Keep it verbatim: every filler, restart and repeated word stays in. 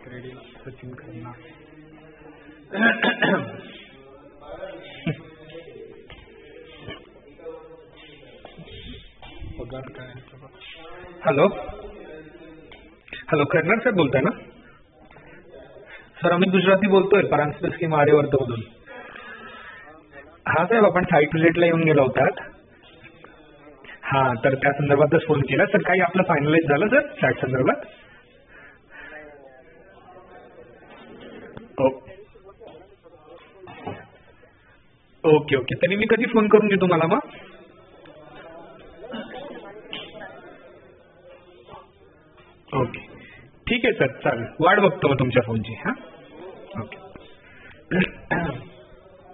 Ready Sachin Khanna. पगार काय? Hello hello colonel sir बोलताय ना? सर आम्ही गुजराती बोलतोय परांजपे स्कीम आर्यवर्तमधून. हा साहेब आपण साईट विजिटला येऊन गेलो होतात. हा तर त्या संदर्भातच फोन केला. सर काही आपलं फायनलाइज झालं सर फ्लॅट संदर्भात? ओके ओके तरी मी कधी फोन करून देऊ तुम्हाला मग? ओके ठीक आहे सर चालेल वाट बघतो मग तुमच्या फोनची. हां ओके.